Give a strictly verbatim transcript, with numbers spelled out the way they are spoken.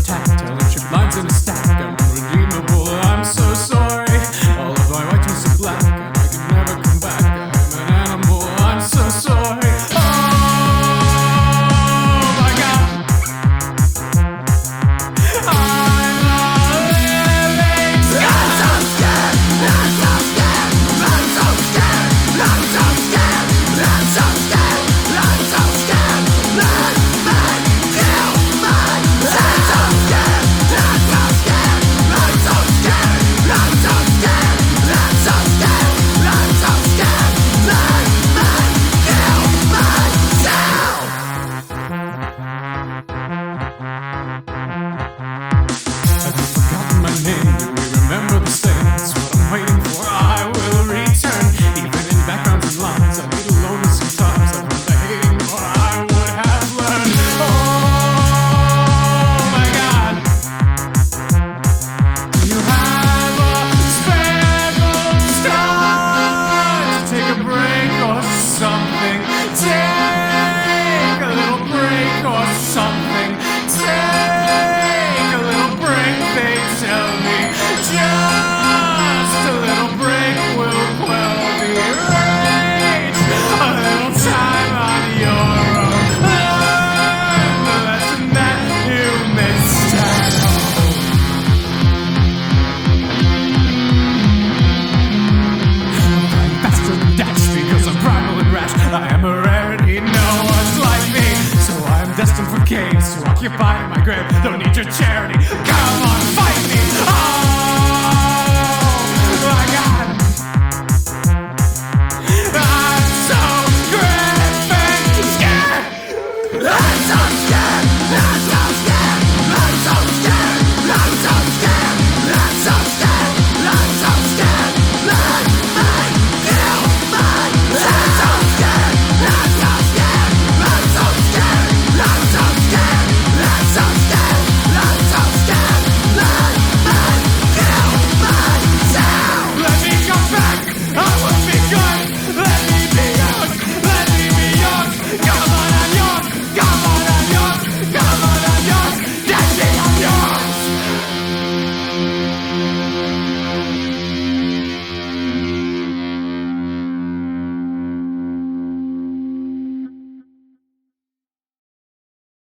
attack, telling trip lines in a stack. I'm unredeemable, I'm so sorry. All of my white turns to black, and I can never come back. I'm an animal, I'm so sorry. Oh my God, I'm a living scar. I'm so scared, I'm so scared, I'm so scared, I'm so scared, I'm so scared, I'm so scared. Let me kill myself. I'm so scared, I'm so scared, I'm so scared, I'm so scared, I'm so scared, I'm so scared. Let me kill myself. Have you forgotten my name? Do we remember the same? That's what I'm waiting for. I will return. Even in backgrounds and lines, I need alone sometimes. I want the hating more I would have learned. Oh my God, do you have a spare gold star to take a break or something? Take a little break or something. Take a little break, they tell me. Just a little break will quell the rage. A little time on your own. Learn the lesson that you missed at home. I'm faster than Dash because I'm primal and rash. I am a rarity, no one's like me. So I am destined for caves to occupy my grave. Don't need your charity.